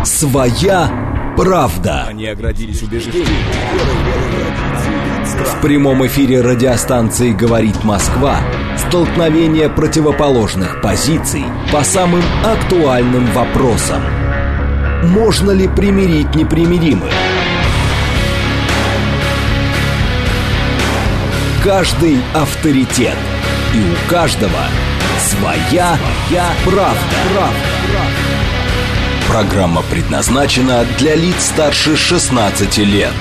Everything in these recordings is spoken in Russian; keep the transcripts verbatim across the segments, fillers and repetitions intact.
Своя правда. Они оградились убеждением. В прямом эфире радиостанции «Говорит Москва» столкновение противоположных позиций по самым актуальным вопросам. Можно ли примирить непримиримых? Каждый авторитет. И у каждого своя, своя правда. правда. Программа предназначена для лиц старше шестнадцати лет.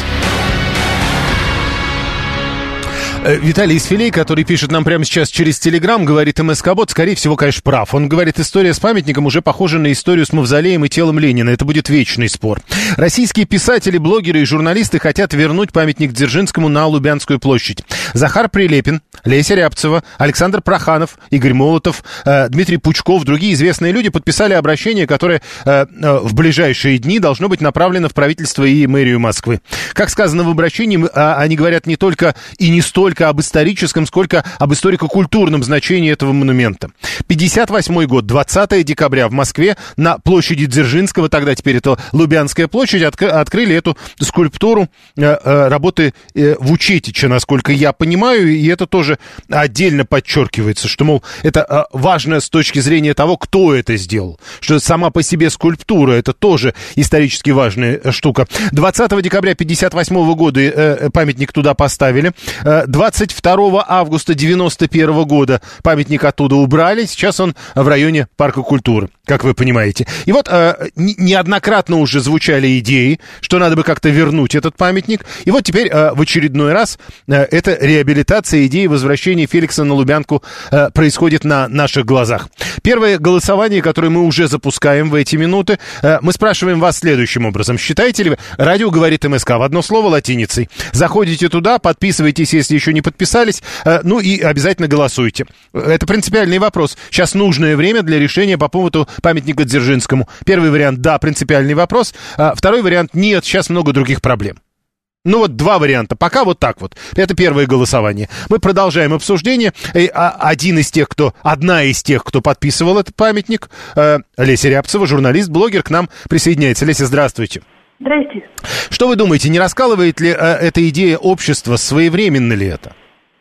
Виталий из Филей, который пишет нам прямо сейчас через Телеграм, говорит, МСК-бот, скорее всего, конечно, прав. Он говорит, история с памятником уже похожа на историю с мавзолеем и телом Ленина. Это будет вечный спор. Российские писатели, блогеры и журналисты хотят вернуть памятник Дзержинскому на Лубянскую площадь. Захар Прилепин, Леся Рябцева, Александр Проханов, Игорь Молотов, э, Дмитрий Пучков, другие известные люди подписали обращение, которое э, э, в ближайшие дни должно быть направлено в правительство и мэрию Москвы. Как сказано в обращении, э, они говорят не только и не столько об историческом, сколько об историко-культурном значении этого монумента. пятьдесят восьмой год, двадцатого декабря в Москве на площади Дзержинского, тогда теперь это Лубянская площадь, отк- открыли эту скульптуру э, э, работы э, Вучетича, насколько я понимаю, и это тоже отдельно подчеркивается, что, мол, это э, важно с точки зрения того, кто это сделал, что сама по себе скульптура, это тоже исторически важная штука. двадцатого декабря пятьдесят восьмого года э, памятник туда поставили, э, двадцать второго августа девяносто первого года памятник оттуда убрали. Сейчас он в районе Парка культуры, как вы понимаете. И вот э, неоднократно уже звучали идеи, что надо бы как-то вернуть этот памятник. И вот теперь э, в очередной раз э, эта реабилитация идеи возвращения Феликса на Лубянку э, происходит на наших глазах. Первое голосование, которое мы уже запускаем в эти минуты, э, мы спрашиваем вас следующим образом. Считаете ли вы, радио говорит МСК в одно слово латиницей? Заходите туда, подписывайтесь, если еще не подписались, ну и обязательно голосуйте. Это принципиальный вопрос. Сейчас нужное время для решения по поводу памятника Дзержинскому. Первый вариант, да, принципиальный вопрос. Второй вариант, нет, сейчас много других проблем. Ну вот два варианта. Пока вот так вот. Это первое голосование. Мы продолжаем обсуждение. И один из тех, кто, одна из тех, кто подписывал этот памятник, Леся Рябцева, журналист, блогер, к нам присоединяется. Леся, здравствуйте. Здрасте. Что вы думаете, не раскалывает ли э, эта идея общества, своевременно ли это?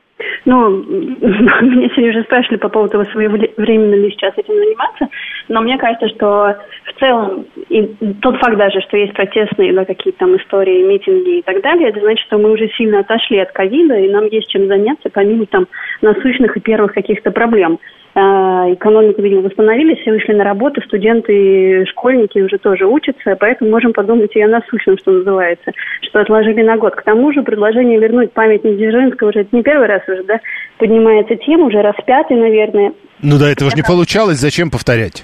Ну, меня сегодня уже спрашивали по поводу того, своевременно ли сейчас этим заниматься, но мне кажется, что в целом и тот факт даже, что есть протестные, да, какие-то там истории, митинги и так далее, это значит, что мы уже сильно отошли от ковида, и нам есть чем заняться, помимо там насущных и первых каких-то проблем. Экономику, видимо, восстановились, все вышли на работу, студенты, школьники уже тоже учатся, поэтому можем подумать и о насущном, что называется, что отложили на год. К тому же предложение вернуть памятник Дзержинского уже это не первый раз уже, да, поднимается тема, уже раз пятый, наверное. Ну до этого же не получалось, зачем повторять?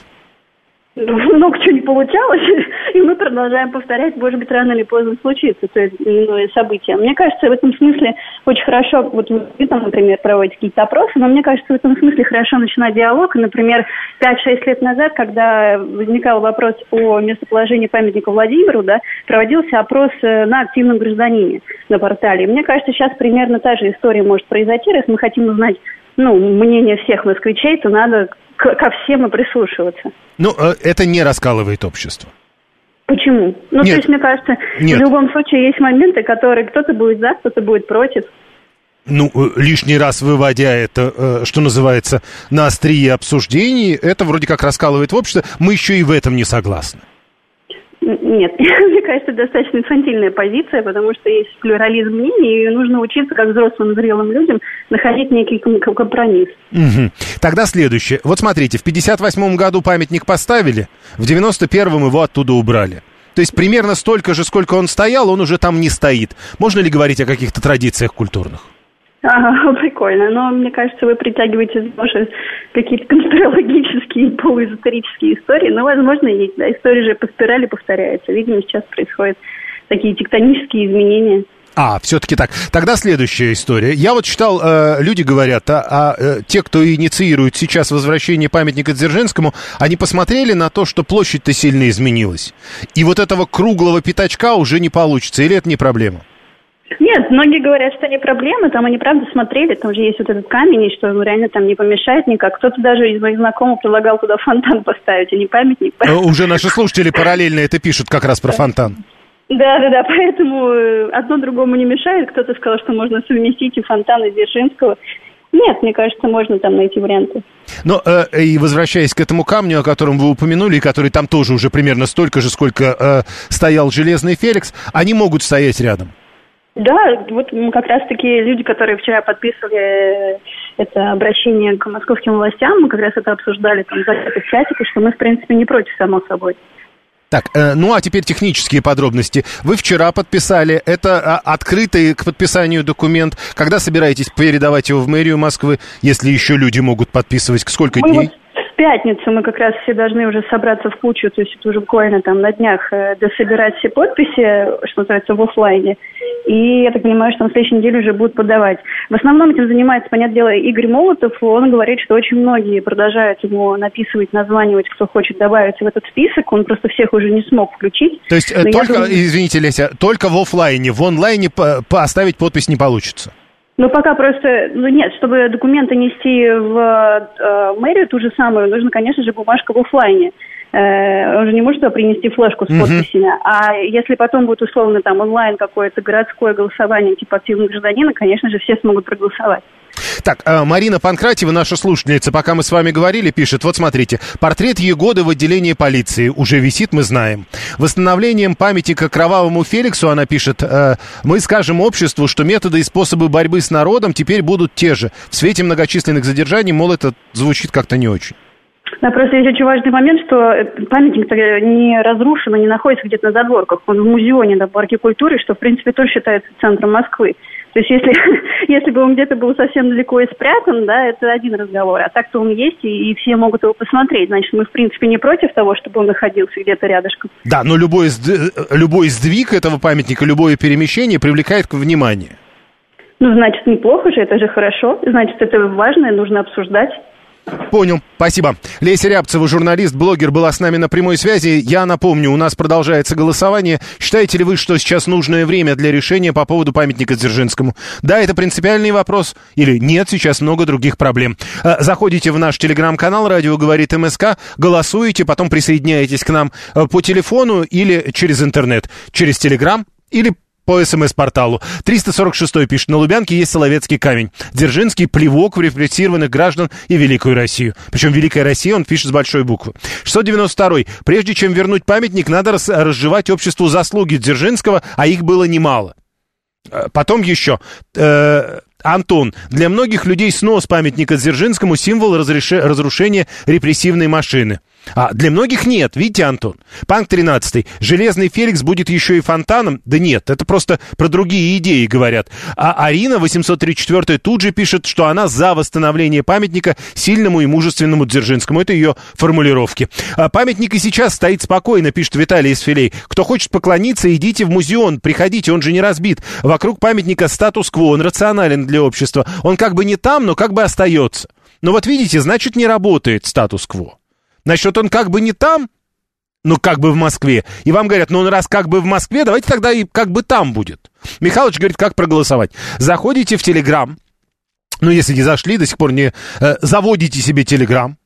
Много чего не получалось, и мы продолжаем повторять, может быть, рано или поздно случится то есть, ну, событие. Мне кажется, в этом смысле очень хорошо, вот вы там, например, проводите какие-то опросы, но мне кажется, в этом смысле хорошо начинать диалог. И, например, пять-шесть лет назад, когда возникал вопрос о местоположении памятника Владимиру, да, проводился опрос на активном гражданине на портале. И мне кажется, сейчас примерно та же история может произойти, раз мы хотим узнать, ну, мнение всех москвичей, то надо к- ко всем и прислушиваться. Ну, это не раскалывает общество. Почему? Ну, Нет. то есть, мне кажется, Нет. в любом случае есть моменты, которые кто-то будет за, кто-то будет против. Ну, лишний раз выводя это, что называется, на острие обсуждений, это вроде как раскалывает общество. Мы еще и в этом не согласны. Нет, мне кажется, достаточно инфантильная позиция, потому что есть плюрализм мнений, и нужно учиться, как взрослым зрелым людям, находить некий компромисс. Угу. Тогда следующее. Вот смотрите, в пятьдесят восьмом году памятник поставили, в девяносто первом его оттуда убрали. То есть примерно столько же, сколько он стоял, он уже там не стоит. Можно ли говорить о каких-то традициях культурных? Ага, прикольно. Но мне кажется, вы притягиваете за уши какие-то конспирологические, полуэзотерические истории. Но, возможно, есть. Да, история же по спирали повторяется. Видимо, сейчас происходят такие тектонические изменения. А, все-таки так. Тогда следующая история. Я вот читал, э, люди говорят, а, а э, те, кто инициирует сейчас возвращение памятника Дзержинскому, они посмотрели на то, что площадь-то сильно изменилась. И вот этого круглого пятачка уже не получится. Или это не проблема? Нет, многие говорят, что не проблема, там они правда смотрели, там же есть вот этот камень, и что ну, реально там не помешает никак. Кто-то даже из моих знакомых предлагал туда фонтан поставить, а не памятник. Уже наши слушатели параллельно это пишут как раз про фонтан. Да, да, да, поэтому одно другому не мешает. Кто-то сказал, что можно совместить и фонтан из Дзержинского. Нет, мне кажется, можно там найти варианты. Но э, и возвращаясь к этому камню, о котором вы упомянули, и который там тоже уже примерно столько же, сколько э, стоял Железный Феликс, они могут стоять рядом? Да, вот как раз-таки люди, которые вчера подписывали это обращение к московским властям, мы как раз это обсуждали там в чатике, что мы, в принципе, не против, само собой. Так, э, ну а теперь технические подробности. Вы вчера подписали, это а, открытый к подписанию документ. Когда собираетесь передавать его в мэрию Москвы, если еще люди могут подписывать? Сколько мы дней? Вот в пятницу мы как раз все должны уже собраться в кучу, то есть это уже буквально там на днях э, дособирать все подписи, что называется, в офлайне. И я так понимаю, что на следующей неделе уже будут подавать. В основном этим занимается, понятное дело, Игорь Молотов. Он говорит, что очень многие продолжают ему написывать, названивать, кто хочет добавиться в этот список. Он просто всех уже не смог включить. То есть Но только, думаю... извините, Леся, только в офлайне, в онлайне поставить подпись не получится? Ну, пока просто, ну нет, чтобы документы нести в э, мэрию ту же самую, нужно, конечно же, бумажка в офлайне. Э, он же не может туда принести флешку с подписями. Uh-huh. А если потом будет условно там онлайн какое-то городское голосование типа активного гражданина, конечно же, все смогут проголосовать. Так, Марина Панкратьева, наша слушательница, пока мы с вами говорили, пишет, вот смотрите, портрет Егоды в отделении полиции уже висит, мы знаем. Восстановлением памятника Кровавому Феликсу, она пишет, мы скажем обществу, что методы и способы борьбы с народом теперь будут те же. В свете многочисленных задержаний, мол, это звучит как-то не очень. Да, просто есть очень важный момент, что памятник не разрушен, не находится где-то на задворках. Он в музеоне, да, в парке культуры, что, в принципе, тоже считается центром Москвы. То есть, если, если бы он где-то был совсем далеко и спрятан, да, это один разговор. А так-то он есть, и, и все могут его посмотреть. Значит, мы, в принципе, не против того, чтобы он находился где-то рядышком. Да, но любой, любой сдвиг этого памятника, любое перемещение привлекает к вниманию. Ну, значит, неплохо же, это же хорошо. Значит, это важно, и нужно обсуждать. Понял, спасибо. Леся Рябцева, журналист, блогер, была с нами на прямой связи. Я напомню, у нас продолжается голосование. Считаете ли вы, что сейчас нужное время для решения по поводу памятника Дзержинскому? Да, это принципиальный вопрос. Или нет, сейчас много других проблем. Заходите в наш телеграм-канал «Радио говорит МСК», голосуете, потом присоединяетесь к нам по телефону или через интернет, через телеграм или по СМС-порталу. триста сорок шестой пишет, на Лубянке есть Соловецкий камень. Дзержинский плевок в репрессированных граждан и Великую Россию. Причем Великая Россия он пишет с большой буквы. шестьсот девяносто второй. Прежде чем вернуть памятник, надо раз, разжевать обществу заслуги Дзержинского, а их было немало. Потом еще... Э, Антон, для многих людей снос памятника Дзержинскому символ разреш... разрушения репрессивной машины. А для многих нет, видите, Антон? Панк тринадцатый. Железный Феликс будет еще и фонтаном? Да нет, это просто про другие идеи говорят. А Арина, восемьсот тридцать четвёртая, тут же пишет, что она за восстановление памятника сильному и мужественному Дзержинскому. Это ее формулировки. А памятник и сейчас стоит спокойно, пишет Виталий из Филей. Кто хочет поклониться, идите в музеон, приходите, он же не разбит. Вокруг памятника статус-кво, он рационален для общества. Он как бы не там, но как бы остается. Но вот видите, значит, не работает статус-кво. Значит, он как бы не там, но как бы в Москве. И вам говорят, ну он раз как бы в Москве, давайте тогда и как бы там будет. Михалыч говорит, как проголосовать. Заходите в Телеграм. Ну, если не зашли, до сих пор не... Э, заводите себе Телеграм.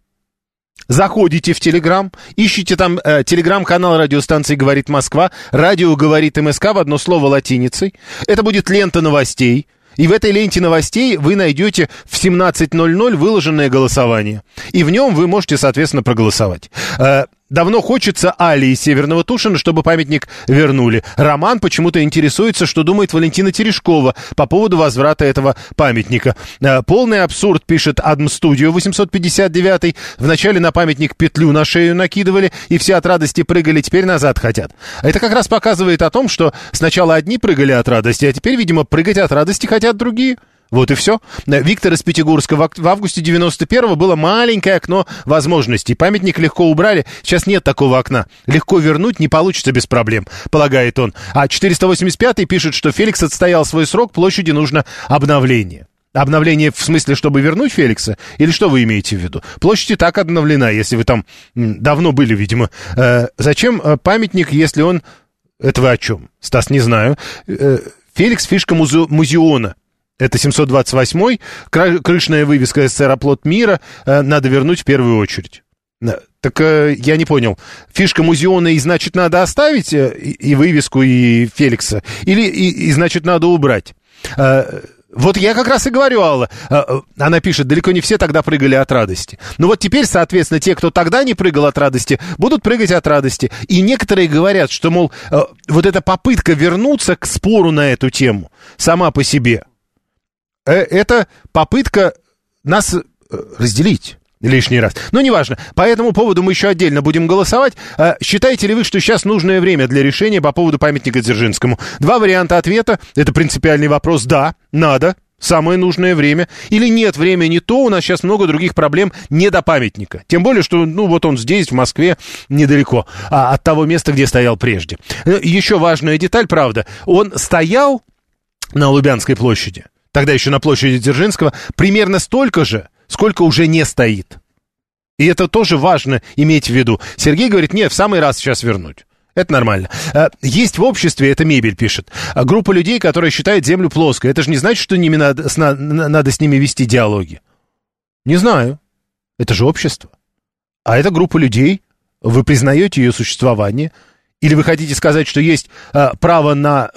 Заходите в Телеграм, ищите там э, Телеграм-канал радиостанции «Говорит Москва», радио «Говорит МСК» в одно слово латиницей. Это будет лента новостей. И в этой ленте новостей вы найдете в семнадцать ноль ноль выложенное голосование. И в нем вы можете, соответственно, проголосовать. Давно хочется Али из Северного Тушина, чтобы памятник вернули. Роман почему-то интересуется, что думает Валентина Терешкова по поводу возврата этого памятника. Полный абсурд, пишет Адм-студио восемьсот пятьдесят девятый. Вначале на памятник петлю на шею накидывали, и все от радости прыгали, теперь назад хотят. Это как раз показывает о том, что сначала одни прыгали от радости, а теперь, видимо, прыгать от радости хотят другие. Вот и все. Виктор из Пятигорска. В августе девяносто первого было маленькое окно возможностей. Памятник легко убрали. Сейчас нет такого окна. Легко вернуть не получится без проблем, полагает он. А четыреста восемьдесят пятый пишет, что Феликс отстоял свой срок, площади нужно обновление. Обновление в смысле, чтобы вернуть Феликса? Или что вы имеете в виду? Площадь и так обновлена, если вы там давно были, видимо. Э, зачем памятник, если он... Это вы о чем? Стас, не знаю. Э, Феликс — фишка музе- музеона. Это семьсот двадцать восьмой, крышная вывеска СССР «Оплот мира», э, надо вернуть в первую очередь. Так э, я не понял, фишка музеона, и значит надо оставить э, и, и вывеску, и Феликса, или и, и значит надо убрать? Э, вот я как раз и говорю, Алла, э, она пишет, далеко не все тогда прыгали от радости. Ну вот теперь, соответственно, те, кто тогда не прыгал от радости, будут прыгать от радости. И некоторые говорят, что, мол, э, вот эта попытка вернуться к спору на эту тему сама по себе, это попытка нас разделить лишний раз. Но неважно. По этому поводу мы еще отдельно будем голосовать. Считаете ли вы, что сейчас нужное время для решения по поводу памятника Дзержинскому? Два варианта ответа. Это принципиальный вопрос. Да, надо. Самое нужное время. Или нет, время не то, у нас сейчас много других проблем не до памятника. Тем более, что, ну, вот он здесь, в Москве, недалеко а от того места, где стоял прежде. Еще важная деталь, правда. Он стоял на Лубянской площади, тогда еще на площади Дзержинского, примерно столько же, сколько уже не стоит. И это тоже важно иметь в виду. Сергей говорит, нет, в самый раз сейчас вернуть. Это нормально. Есть в обществе, это Мебель пишет, группа людей, которая считает Землю плоской. Это же не значит, что ними надо, надо с ними вести диалоги. Не знаю. Это же общество. А это группа людей. Вы признаете ее существование? Или вы хотите сказать, что есть право на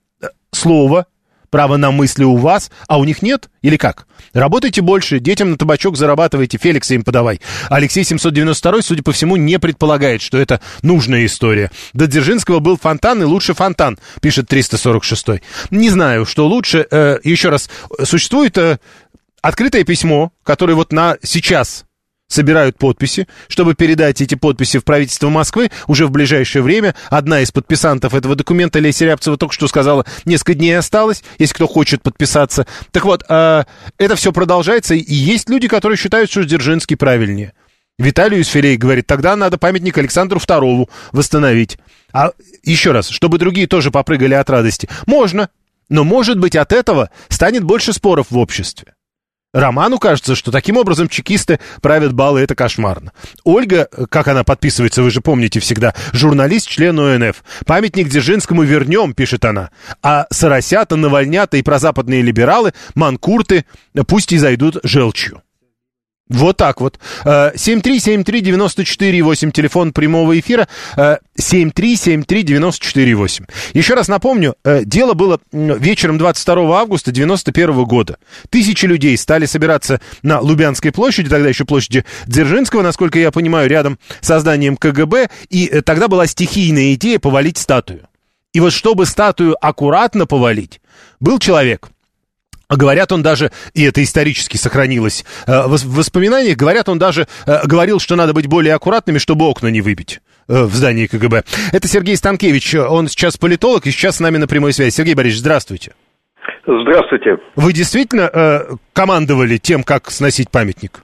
слово, право на мысли у вас, а у них нет? Или как? Работайте больше, детям на табачок зарабатывайте, Феликса им подавай. Алексей семьсот девяносто второй, судя по всему, не предполагает, что это нужная история. До Дзержинского был фонтан, и лучше фонтан, пишет триста сорок шестой. Не знаю, что лучше. Э, еще раз, существует э, открытое письмо, которое вот на сейчас собирают подписи, чтобы передать эти подписи в правительство Москвы уже в ближайшее время. Одна из подписантов этого документа, Леся Рябцева, только что сказала, несколько дней осталось, если кто хочет подписаться. Так вот, э, это все продолжается, и есть люди, которые считают, что Дзержинский правильнее. Виталий Юсфилей говорит, тогда надо памятник Александру второму восстановить. А еще раз, чтобы другие тоже попрыгали от радости. Можно, но, может быть, от этого станет больше споров в обществе. Роману кажется, что таким образом чекисты правят балы, это кошмарно. Ольга, как она подписывается, вы же помните всегда, журналист, член О Н Ф. Памятник Дзержинскому вернем, пишет она. А соросята, навальнята и прозападные либералы, манкурты, пусть и зайдут желчью. Вот так вот. семь три семь три девяносто четыре восемь, телефон прямого эфира, семь три семь три девяносто четыре восемь. Еще раз напомню, дело было вечером двадцать второго августа девяносто первого года. Тысячи людей стали собираться на Лубянской площади, тогда еще площади Дзержинского, насколько я понимаю, рядом с зданием Ка Гэ Бэ, и тогда была стихийная идея повалить статую. И вот чтобы статую аккуратно повалить, был человек... Говорят, он даже, и это исторически сохранилось э, в воспоминаниях, говорят, он даже э, говорил, что надо быть более аккуратными, чтобы окна не выбить э, в здании Ка Гэ Бэ. Это Сергей Станкевич, он сейчас политолог и сейчас с нами на прямой связи. Сергей Борисович, здравствуйте. Здравствуйте. Вы действительно э, командовали тем, как сносить памятник?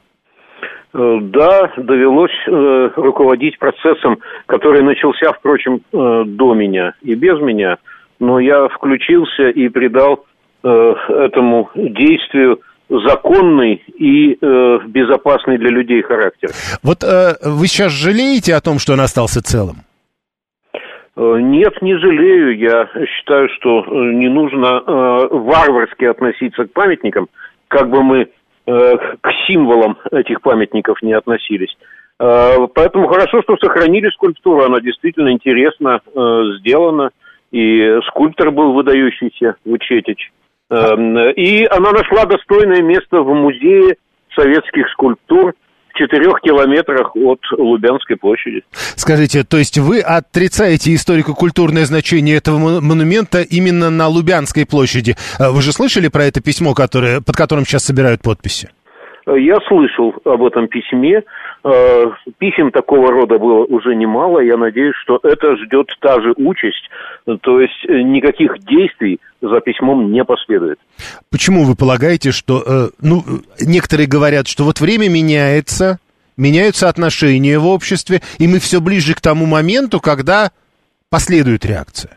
Да, довелось э, руководить процессом, который начался, впрочем, э, до меня и без меня, но я включился и придал этому действию законный и э, безопасный для людей характер. Вот э, вы сейчас жалеете о том, что он остался целым? Нет, не жалею. Я считаю, что не нужно э, варварски относиться к памятникам, как бы мы э, к символам этих памятников не относились. Э, поэтому хорошо, что сохранили скульптуру. Она действительно интересно э, сделана. И скульптор был выдающийся, Вучетич. И она нашла достойное место в музее советских скульптур в четырех километрах от Лубянской площади. Скажите, то есть вы отрицаете историко-культурное значение этого монумента именно на Лубянской площади? Вы же слышали про это письмо, которое, под которым сейчас собирают подписи? Я слышал об этом письме. Писем такого рода было уже немало. Я надеюсь, что это ждет та же участь. То есть никаких действий за письмом не последует. Почему вы полагаете, что... Ну, некоторые говорят, что вот время меняется, меняются отношения в обществе, и мы все ближе к тому моменту, когда последует реакция?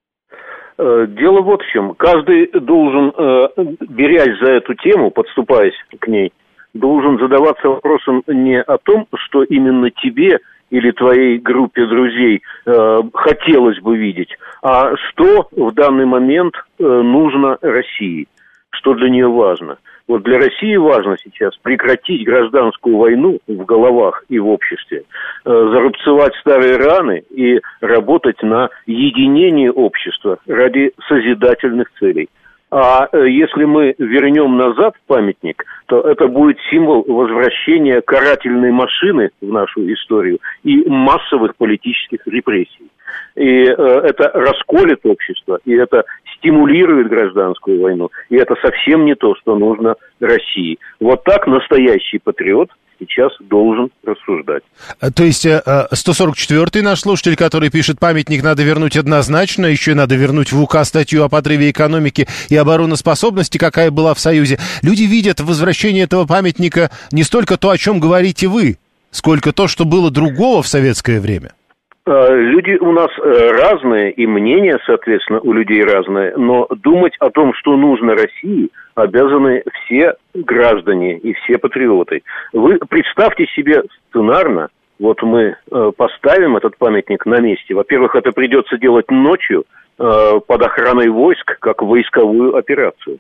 Дело вот в чем. Каждый должен, берясь за эту тему, подступаясь к ней, должен задаваться вопросом не о том, что именно тебе или твоей группе друзей э, хотелось бы видеть, а что в данный момент э, нужно России, что для нее важно. Вот для России важно сейчас прекратить гражданскую войну в головах и в обществе, э, зарубцевать старые раны и работать на единение общества ради созидательных целей. А если мы вернем назад памятник, то это будет символ возвращения карательной машины в нашу историю и массовых политических репрессий. И э, это расколет общество, и это стимулирует гражданскую войну, и это совсем не то, что нужно России. Вот так настоящий патриот сейчас должен рассуждать. То есть сто сорок четвёртый наш слушатель, который пишет, памятник надо вернуть однозначно, еще и надо вернуть в УК статью о подрыве экономики и обороноспособности, какая была в Союзе. Люди видят в возвращении этого памятника не столько то, о чем говорите вы, сколько то, что было другого в советское время. Люди у нас разные, и мнения, соответственно, у людей разные, но думать о том, что нужно России, обязаны все граждане и все патриоты. Вы представьте себе сценарно, вот мы поставим этот памятник на месте. Во-первых, это придется делать ночью под охраной войск, как войсковую операцию.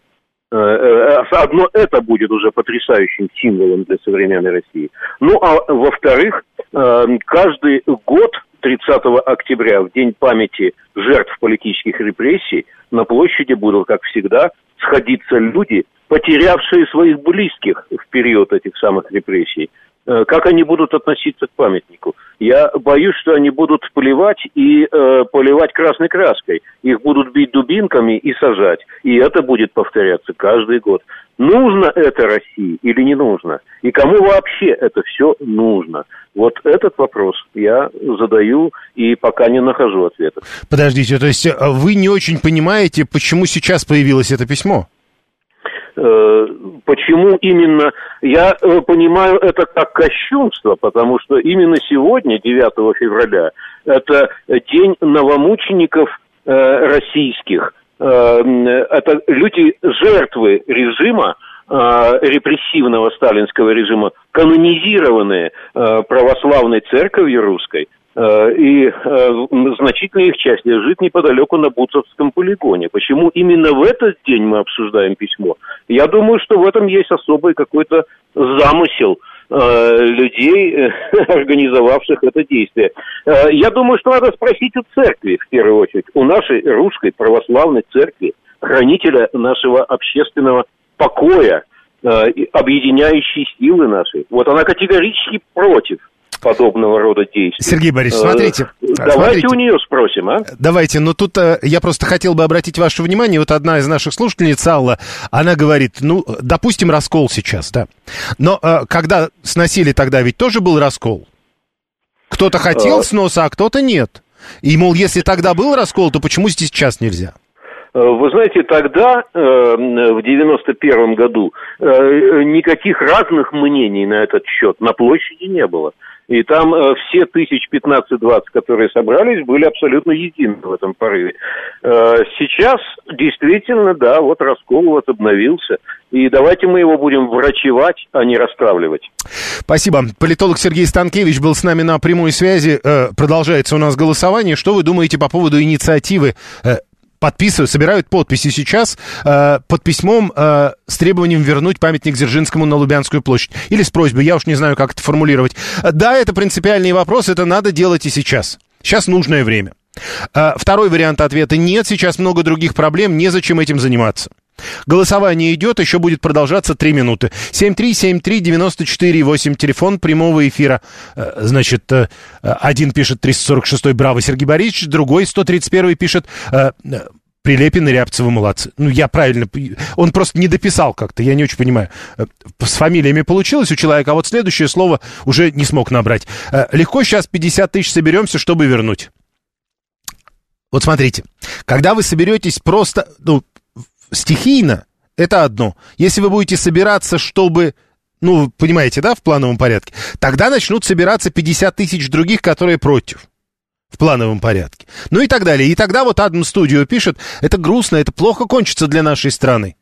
Одно это будет уже потрясающим символом для современной России. Ну, а во-вторых, каждый год тридцатого октября, в день памяти жертв политических репрессий, на площади будут, как всегда, сходиться люди, потерявшие своих близких в период этих самых репрессий. Как они будут относиться к памятнику? Я боюсь, что они будут поливать и э, поливать красной краской. Их будут бить дубинками и сажать. И это будет повторяться каждый год. Нужно это России или не нужно? И кому вообще это все нужно? Вот этот вопрос я задаю и пока не нахожу ответа. Подождите, то есть вы не очень понимаете, почему сейчас появилось это письмо? Почему именно? Я понимаю это как кощунство, потому что именно сегодня, девятого февраля, это день новомучеников э, российских. Э, это люди, жертвы режима, э, репрессивного сталинского режима, канонизированные э, православной церковью русской. И э, значительная их часть лежит неподалеку на Бутовском полигоне. Почему именно в этот день мы обсуждаем письмо? Я думаю, что в этом есть особый какой-то замысел э, людей, э, организовавших это действие. Э, я думаю, что надо спросить у церкви, в первую очередь, у нашей русской православной церкви, хранителя нашего общественного покоя, э, объединяющей силы нашей. Вот она категорически против подобного рода действий. Сергей Борисович, смотрите. Давайте смотрите. у нее спросим, а? Давайте, но тут э, я просто хотел бы обратить ваше внимание, вот одна из наших слушательниц, Алла, она говорит, ну, допустим, раскол сейчас, да. Но э, когда сносили тогда, ведь тоже был раскол. Кто-то хотел а... сноса, а кто-то нет. И, мол, если тогда был раскол, то почему сейчас нельзя? Вы знаете, тогда, э, в девяносто первом году, э, никаких разных мнений на этот счет на площади не было. И там э, все тысяч пятнадцать-двадцать, которые собрались, были абсолютно едины в этом порыве. Э, сейчас действительно, да, вот раскол вот обновился. И давайте мы его будем врачевать, а не расстравливать. Спасибо. Политолог Сергей Станкевич был с нами на прямой связи. Э, продолжается у нас голосование. Что вы думаете по поводу инициативы? Э, Подписывают, собирают подписи сейчас э, под письмом э, с требованием вернуть памятник Дзержинскому на Лубянскую площадь. Или с просьбой, я уж не знаю, как это формулировать. Да, это принципиальный вопрос, это надо делать и сейчас. Сейчас нужное время. Э, второй вариант ответа: нет, сейчас много других проблем, незачем этим заниматься. Голосование идет, еще будет продолжаться три минуты. семь три семь три девяносто четыре восемь, телефон прямого эфира. Значит, один пишет триста сорок шестой, браво, Сергей Борисович, другой сто тридцать первый пишет Прилепин и Рябцева молодцы. Ну, я правильно, он просто не дописал как-то, я не очень понимаю. С фамилиями получилось у человека, а вот следующее слово уже не смог набрать. Легко сейчас пятьдесят тысяч соберемся, чтобы вернуть. Вот смотрите, когда вы соберетесь просто, ну, стихийно, это одно. Если вы будете собираться, чтобы, ну, понимаете, да, в плановом порядке, тогда начнут собираться пятьдесят тысяч других, которые против. В плановом порядке. Ну и так далее. И тогда вот Адам Студио пишет, это грустно, это плохо кончится для нашей страны.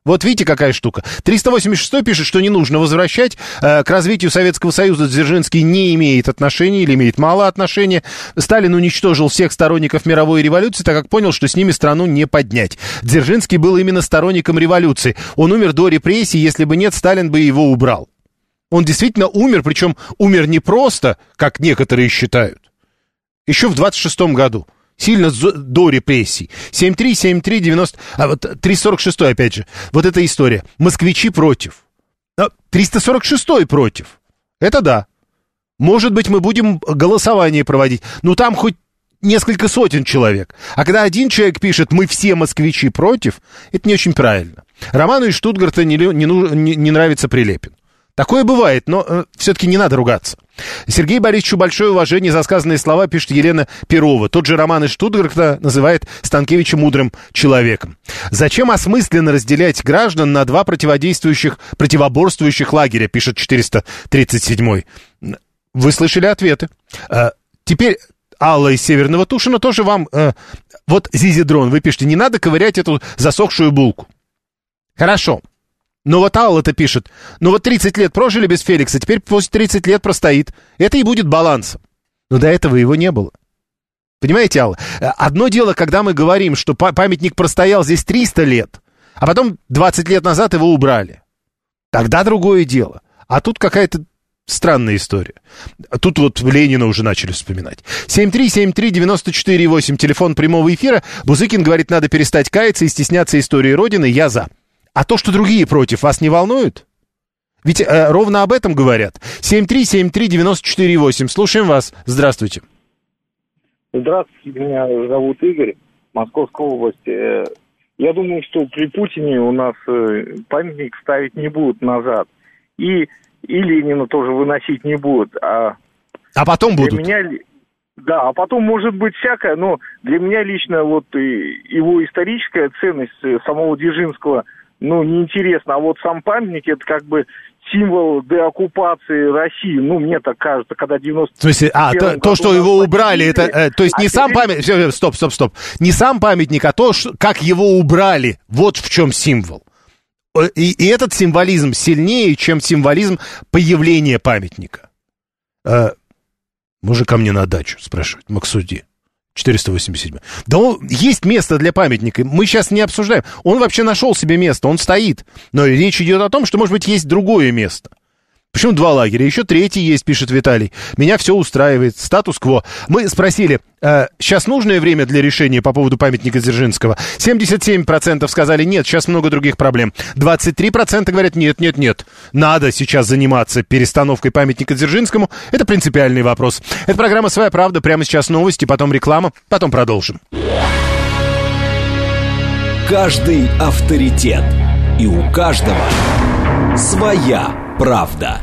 Вот видите, какая штука. триста восемьдесят шестой пишет, что не нужно возвращать. Э, к развитию Советского Союза Дзержинский не имеет отношения или имеет мало отношения. Сталин уничтожил всех сторонников мировой революции, так как понял, что с ними страну не поднять. Дзержинский был именно сторонником революции. Он умер до репрессий, если бы нет, Сталин бы его убрал. Он действительно умер, причем умер не просто, как некоторые считают, еще в двадцать шестом году. Сильно до репрессий. семь три семь три девяносто... А вот триста сорок шестой, опять же. Вот эта история. Москвичи против. триста сорок шестой против. Это да. Может быть, мы будем голосование проводить. Ну, там хоть несколько сотен человек. А когда один человек пишет «мы все москвичи против», это не очень правильно. Роману из Штутгарта не, не, не, не нравится Прилепин. Такое бывает, но э, все-таки не надо ругаться. Сергею Борисовичу большое уважение за сказанные слова, пишет Елена Перова. Тот же Роман из Штутгарта называет Станкевича мудрым человеком. Зачем осмысленно разделять граждан на два противодействующих, противоборствующих лагеря, пишет четыреста тридцать седьмой. Вы слышали ответы. Э, теперь Алла из Северного Тушина тоже вам... Э, вот Зизидрон, вы пишете, не надо ковырять эту засохшую булку. Хорошо. Но вот Алла-то пишет, ну вот тридцать лет прожили без Феликса, теперь после тридцати лет простоит. Это и будет балансом. Но до этого его не было. Понимаете, Алла? Одно дело, когда мы говорим, что памятник простоял здесь триста лет, а потом двадцать лет назад его убрали. Тогда другое дело. А тут какая-то странная история. Тут вот Ленина уже начали вспоминать. семь три семь три девяносто четыре восемь, телефон прямого эфира. Бузыкин говорит, надо перестать каяться и стесняться истории Родины. Я за. А то, что другие против, вас не волнует? Ведь э, ровно об этом говорят. семь три семь три девяносто четыре восемь. Слушаем вас. Здравствуйте. Здравствуйте, меня зовут Игорь, Московская область. Я думаю, что при Путине у нас памятник ставить не будут назад. И, и Ленина тоже выносить не будут. А, а потом будут? Меня, да, а потом может быть всякое, но для меня лично вот его историческая ценность самого Дзержинского, ну, неинтересно. А вот сам памятник, это как бы символ деоккупации России. Ну, мне так кажется, когда девяносто... В смысле, а, то, то что его убрали, это, э, то есть а не теперь... сам памятник... Стоп, стоп, стоп. Не сам памятник, а то, что, как его убрали. Вот в чем символ. И, и этот символизм сильнее, чем символизм появления памятника. Э, можно ко мне на дачу спрашивать, Максуди? четыреста восемьдесят семь. Да он, есть место для памятника. Мы сейчас не обсуждаем. Он вообще нашел себе место, он стоит. Но речь идет о том, что, может быть, есть другое место. Почему два лагеря? Еще третий есть, пишет Виталий. Меня все устраивает. Статус-кво. Мы спросили, э, сейчас нужное время для решения по поводу памятника Дзержинского? семьдесят семь процентов сказали нет, сейчас много других проблем. двадцать три процента говорят нет, нет, нет. Надо сейчас заниматься перестановкой памятника Дзержинскому. Это принципиальный вопрос. Это программа «Своя правда». Прямо сейчас новости, потом реклама, потом продолжим. Каждый авторитет. И у каждого своя правда.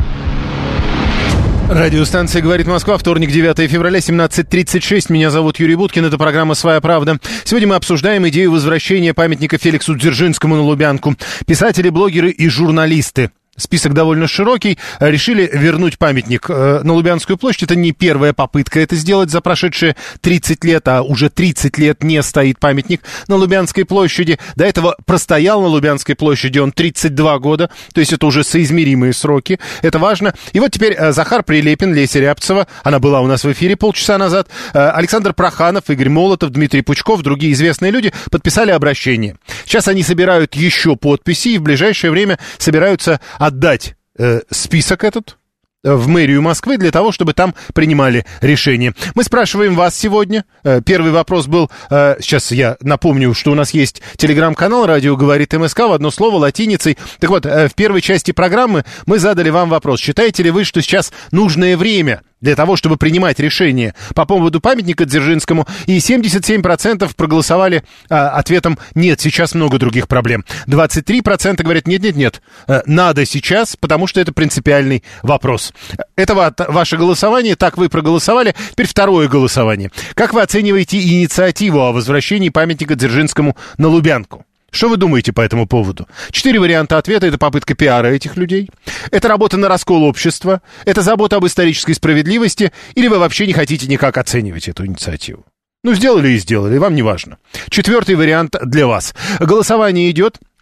Радиостанция «Говорит Москва», вторник, девятое февраля, семнадцать тридцать шесть. Меня зовут Юрий Буткин, это программа «Своя правда». Сегодня мы обсуждаем идею возвращения памятника Феликсу Дзержинскому на Лубянку. Писатели, блогеры и журналисты. Список довольно широкий. Решили вернуть памятник э, на Лубянскую площадь. Это не первая попытка это сделать за прошедшие тридцать лет, а уже тридцать лет не стоит памятник на Лубянской площади. До этого простоял на Лубянской площади он тридцать два года, то есть это уже соизмеримые сроки. Это важно. И вот теперь э, Захар Прилепин, Леся Рябцева, она была у нас в эфире полчаса назад, э, Александр Проханов, Игорь Молотов, Дмитрий Пучков, другие известные люди подписали обращение. Сейчас они собирают еще подписи и в ближайшее время собираются отдать э, список этот э, в мэрию Москвы для того, чтобы там принимали решение. Мы спрашиваем вас сегодня. Э, первый вопрос был, э, сейчас я напомню, что у нас есть телеграм-канал «Радио говорит МСК» в одно слово латиницей. Так вот, э, в первой части программы мы задали вам вопрос. Считаете ли вы, что сейчас нужное время для того, чтобы принимать решение по поводу памятника Дзержинскому, и семьдесят семь процентов проголосовали а, ответом «нет, сейчас много других проблем». двадцать три процента говорят «нет-нет-нет, надо сейчас, потому что это принципиальный вопрос». Это ваше голосование, так вы проголосовали. Теперь второе голосование. Как вы оцениваете инициативу о возвращении памятника Дзержинскому на Лубянку? Что вы думаете по этому поводу? Четыре варианта ответа. Это попытка пиара этих людей. Это работа на раскол общества. Это забота об исторической справедливости. Или вы вообще не хотите никак оценивать эту инициативу? Ну, сделали и сделали, вам не важно. Четвертый вариант для вас. Голосование идет.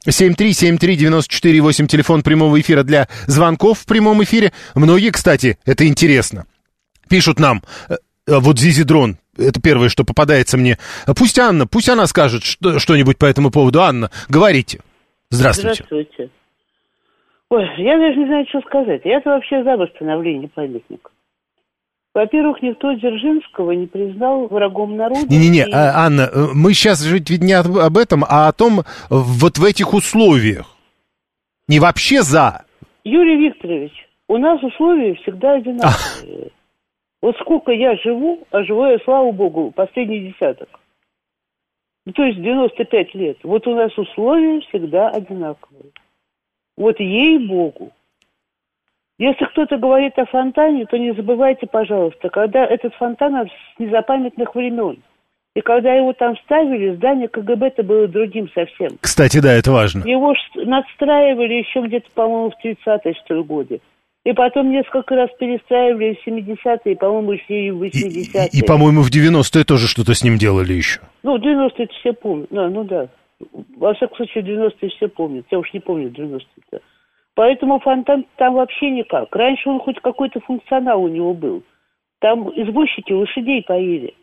семь три семь три девять четыре восемь, телефон прямого эфира для звонков в прямом эфире. Многие, кстати, это интересно, пишут нам, вот Зизидрон, это первое, что попадается мне. Пусть Анна, пусть она скажет что, что-нибудь по этому поводу. Анна, говорите. Здравствуйте. Здравствуйте. Ой, я даже не знаю, что сказать. Я-то вообще за восстановление памятника. Во-первых, никто Дзержинского не признал врагом народа. Не-не-не, и... Анна, мы сейчас же ведь не об этом, а о том, вот в этих условиях. Не вообще за. Юрий Викторович, у нас условия всегда одинаковые. Вот сколько я живу, а живу я, слава богу, последний десяток. Ну, то есть девяносто пять лет. Вот у нас условия всегда одинаковые. Вот ей-богу. Если кто-то говорит о фонтане, то не забывайте, пожалуйста, когда этот фонтан с незапамятных времен. И когда его там ставили, здание КГБ-то было другим совсем. Кстати, да, это важно. Его надстраивали еще где-то, по-моему, в тридцатые, что ли, годы. И потом несколько раз перестраивали в семидесятые, по-моему, и в восьмидесятые. И, и, и, по-моему, в девяностые тоже что-то с ним делали еще. Ну, девяностые все помнят. Да, ну да. Во всяком случае, девяностые все помнят. Я уж не помню девяностые-то. Поэтому фонтан там вообще никак. Раньше он хоть какой-то функционал у него был. Там извозчики лошадей поили.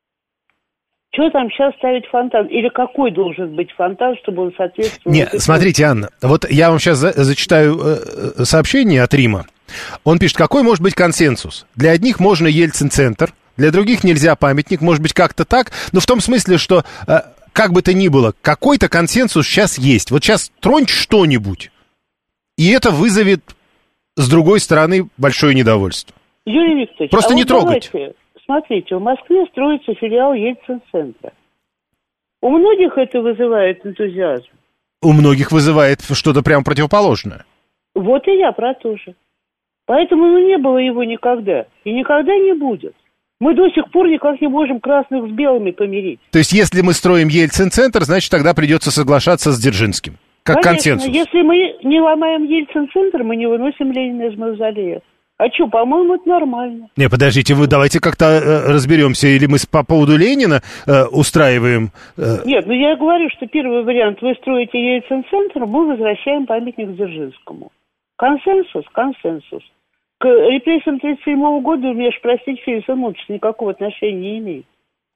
Что там сейчас ставить фонтан? Или какой должен быть фонтан, чтобы он соответствовал... Нет, смотрите, Анна, вот я вам сейчас за- зачитаю э, сообщение от Рима. Он пишет, какой может быть консенсус? Для одних можно Ельцин-центр, для других нельзя памятник, может быть, как-то так, но в том смысле, что э, как бы то ни было, какой-то консенсус сейчас есть. Вот сейчас тронь что-нибудь, и это вызовет, с другой стороны, большое недовольство. Юрий Викторович, Просто а не вот трогать. Давайте, смотрите, в Москве строится филиал Ельцин-центра. У многих это вызывает энтузиазм. У многих вызывает что-то прямо противоположное. Вот и я про то же. Поэтому ну, не было его никогда. И никогда не будет. Мы до сих пор никак не можем красных с белыми помирить. То есть, если мы строим Ельцин-центр, значит, тогда придется соглашаться с Дзержинским. Как Конечно, консенсус. Если мы не ломаем Ельцин-центр, мы не выносим Ленина из мавзолея. А что, по-моему, это нормально. Не, подождите, вы давайте как-то э, разберемся, или мы с, по поводу Ленина э, устраиваем... Э... Нет, ну я говорю, что первый вариант, вы строите Ельцин-центр, мы возвращаем памятник Дзержинскому. Консенсус, консенсус. К репрессиям тридцать седьмого года, у меня, простите, Феликс Ильич, никакого отношения не имеет.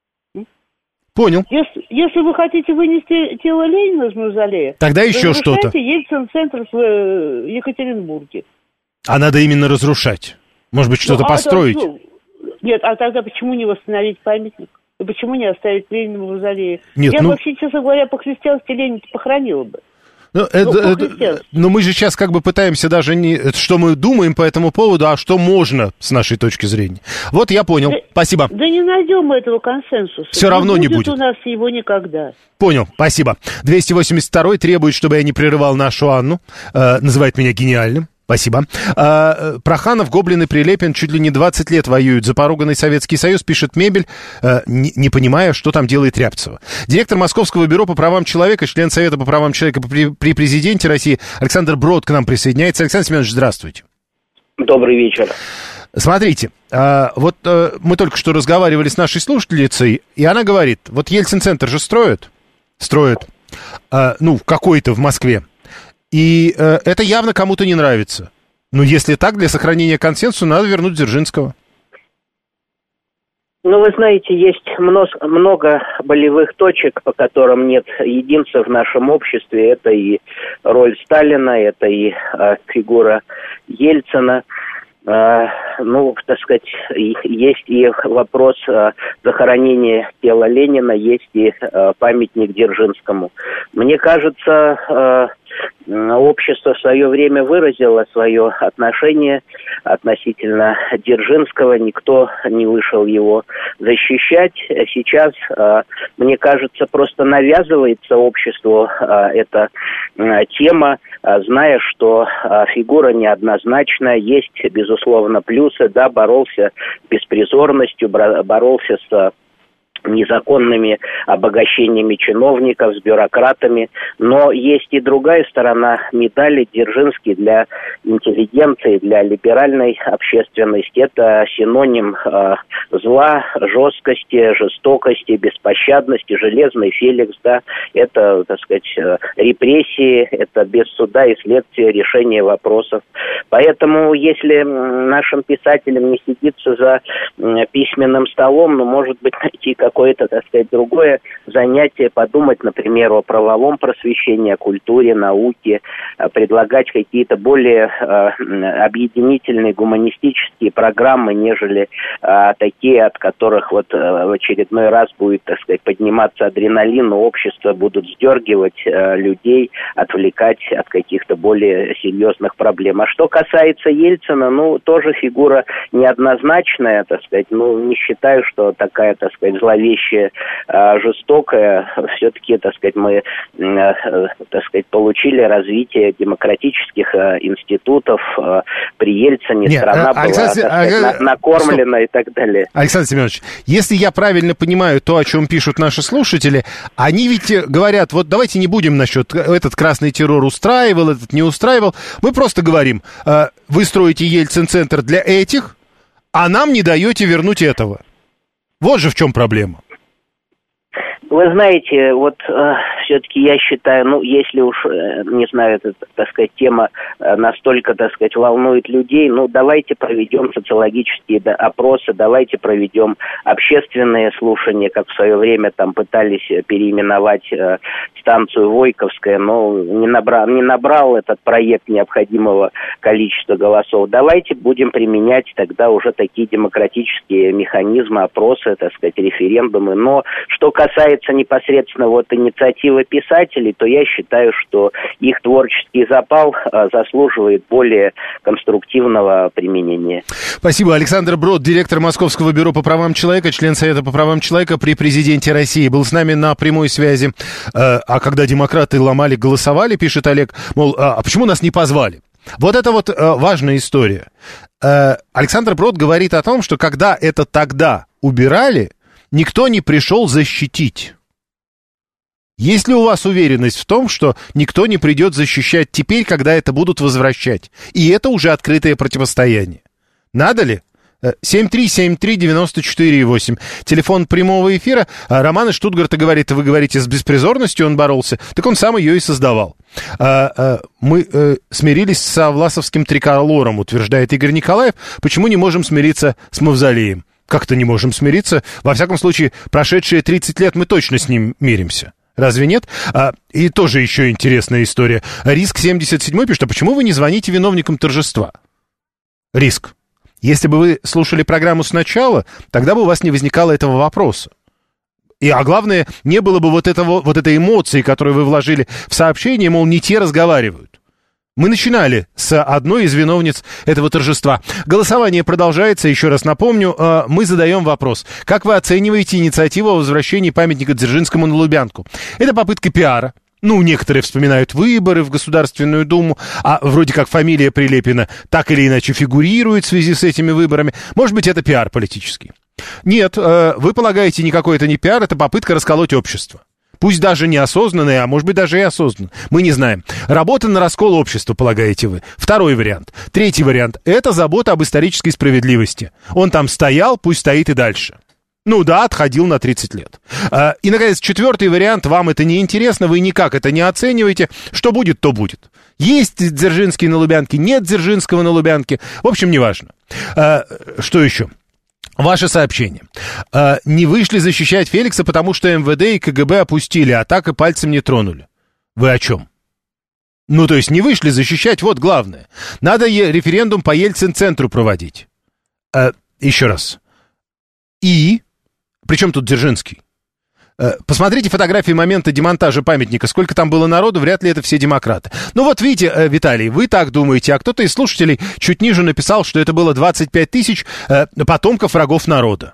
Понял. Если, если вы хотите вынести тело Ленина из мавзолея, тогда еще что-то. Ельцин-центр в Екатеринбурге. А надо именно разрушать. Может быть, что-то ну, построить. А, ну, нет, а тогда почему не восстановить памятник? И почему не оставить Ленина в мавзолее? Нет, Я ну... вообще, честно говоря, по-христиански Ленина похоронила бы. Ну, ну, это, это, но мы же сейчас как бы пытаемся даже не... Что мы думаем по этому поводу, а что можно с нашей точки зрения. Вот я понял. Да, спасибо. Да не найдем мы этого консенсуса. Все равно не не будет. будет. У нас его никогда. Понял, спасибо. двести восемьдесят два требует, чтобы я не прерывал нашу Анну. Э, называет меня гениальным. Спасибо. А, Проханов, Гоблин и Прилепин чуть ли не двадцать лет воюют за поруганный Советский Союз, пишет Мебель, а, не, не понимая, что там делает Рябцева. Директор Московского бюро по правам человека, член Совета по правам человека при, при президенте России Александр Брод к нам присоединяется. Александр Семенович, здравствуйте. Добрый вечер. Смотрите, а, вот а, мы только что разговаривали с нашей слушательницей, и она говорит, вот Ельцин-центр же строят, строят, а, ну, какой-то в Москве. И э, это явно кому-то не нравится. Но если так, для сохранения консенсуса надо вернуть Дзержинского. Ну, вы знаете, есть много, много болевых точек, по которым нет единства в нашем обществе. Это и роль Сталина, это и э, фигура Ельцина. Э, ну, так сказать, есть и вопрос э, захоронения тела Ленина, есть и э, памятник Дзержинскому. Мне кажется... Э, Общество в свое время выразило свое отношение относительно Дзержинского. Никто не вышел его защищать. Сейчас, мне кажется, просто навязывается обществу эта тема, зная, что фигура неоднозначная. Есть, безусловно, плюсы. Да, боролся с беспризорностью, боролся с незаконными обогащениями чиновников, с бюрократами. Но есть и другая сторона медали. Дзержинский для интеллигенции, для либеральной общественности — это синоним э, зла, жесткости, жестокости, беспощадности, железный Феликс, да, это, так сказать, репрессии, это без суда и следствия решение вопросов. Поэтому, если нашим писателям не сидится за письменным столом, ну, может быть, найти какое-то, так сказать, другое занятие, подумать, например, о правовом просвещении, о культуре, науке, предлагать какие-то более э, объединительные гуманистические программы, нежели э, такие, от которых вот э, в очередной раз будет, так сказать, подниматься адреналин, но общество будут сдергивать э, людей, отвлекать от каких-то более серьезных проблем. А что касается Ельцина, ну, тоже фигура неоднозначная, так сказать, ну, не считаю, что такая, так сказать, зловещая, э, жестокая. Все-таки, так сказать, мы, э, э, так сказать, получили развитие демократических э, институтов. Э, при Ельцине Нет, страна Александр... была, так сказать, на, накормлена. Стоп. И так далее. Александр Семенович, если я правильно понимаю то, о чем пишут наши слушатели, они ведь говорят, вот давайте не будем насчет этот красный террор устраивал, этот не устраивал. Мы просто говорим, э, вы строите Ельцин-центр для этих, а нам не даете вернуть этого. Вот же в чем проблема. Вы знаете, вот э, все-таки я считаю, ну, если уж, э, не знаю, эта, так сказать, тема э, настолько, так сказать, волнует людей, ну, давайте проведем социологические да, опросы, давайте проведем общественные слушания, как в свое время там пытались переименовать э, станцию Войковская, но не набрал, не набрал этот проект необходимого количества голосов. Давайте будем применять тогда уже такие демократические механизмы, опросы, так сказать, референдумы. Но что касается непосредственно вот инициативы писателей, то я считаю, что их творческий запал а, заслуживает более конструктивного применения. Спасибо. Александр Брод, директор Московского бюро по правам человека, член Совета по правам человека при президенте России, был с нами на прямой связи. А, а когда демократы ломали, голосовали, пишет Олег, мол, а, а почему нас не позвали? Вот это вот а, важная история. А, Александр Брод говорит о том, что когда это тогда убирали, никто не пришел защитить. Есть ли у вас уверенность в том, что никто не придет защищать теперь, когда это будут возвращать? И это уже открытое противостояние. Надо ли? семь три семь три девять четыре восемь. Телефон прямого эфира. Роман из Штутгарта говорит, вы говорите, с беспризорностью он боролся. Так он сам ее и создавал. Мы смирились с власовским триколором, утверждает Игорь Николаев. Почему не можем смириться с мавзолеем? Как-то не можем смириться. Во всяком случае, прошедшие тридцать лет мы точно с ним миримся. Разве нет? А, и тоже еще интересная история. Риск семьдесят семь пишет, а почему вы не звоните виновникам торжества? Риск. Если бы вы слушали программу сначала, тогда бы у вас не возникало этого вопроса. И, а главное, не было бы вот, этого, вот этой эмоции, которую вы вложили в сообщение, мол, не те разговаривают. Мы начинали с одной из виновниц этого торжества. Голосование продолжается. Еще раз напомню, мы задаем вопрос. Как вы оцениваете инициативу о возвращении памятника Дзержинскому на Лубянку? Это попытка пиара. Ну, некоторые вспоминают выборы в Государственную Думу, а вроде как фамилия Прилепина так или иначе фигурирует в связи с этими выборами. Может быть, это пиар политический. Нет, вы полагаете, никакой это не пиар, это попытка расколоть общество. Пусть даже неосознанная, а может быть даже и осознанная. Мы не знаем. Работа на раскол общества, полагаете вы. Второй вариант. Третий вариант. Это забота об исторической справедливости. Он там стоял, пусть стоит и дальше. Ну да, отходил на тридцать лет. И, наконец, четвертый вариант. Вам это не интересно, вы никак это не оцениваете. Что будет, то будет. Есть Дзержинский на Лубянке, нет Дзержинского на Лубянке. В общем, неважно. Что еще? Ваше сообщение. А, не вышли защищать Феликса, потому что эм вэ дэ и ка гэ бэ опустили, а так и пальцем не тронули. Вы о чем? Ну, то есть не вышли защищать, вот главное. Надо е- референдум по Ельцин-центру проводить. А, еще раз. И? Причем тут Дзержинский? Посмотрите фотографии момента демонтажа памятника. Сколько там было народу, вряд ли это все демократы. Ну вот видите, Виталий, вы так думаете, а кто-то из слушателей чуть ниже написал, что это было двадцать пять тысяч э, потомков врагов народа.